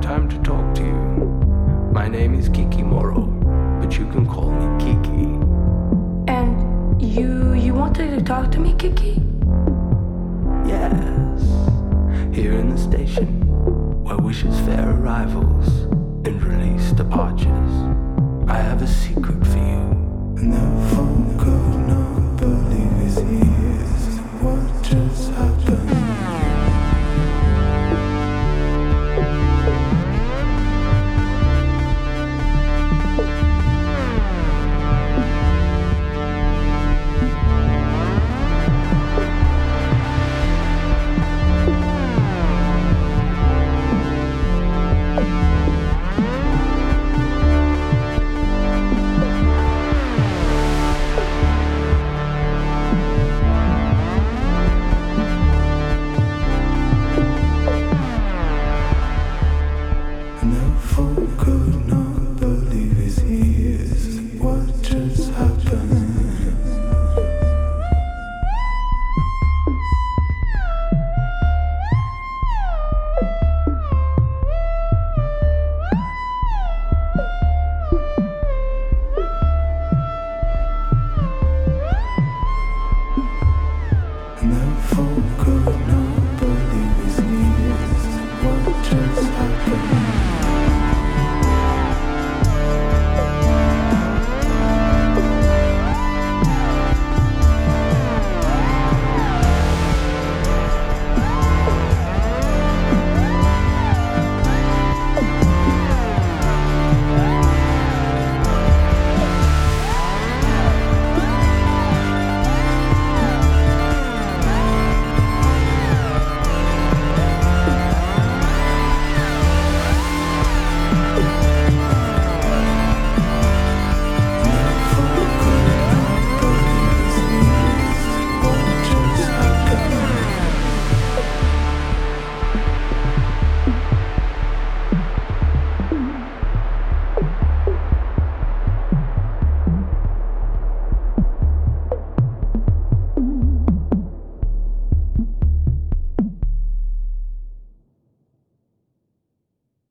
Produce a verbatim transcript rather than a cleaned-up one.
time to talk to you. My name is Kiki Moro, but you can call me Kiki. And you you wanted to talk to me, Kiki? Yes, here in the station, where wishes fair arrivals and release departures, I have a secret for you. And the phone could not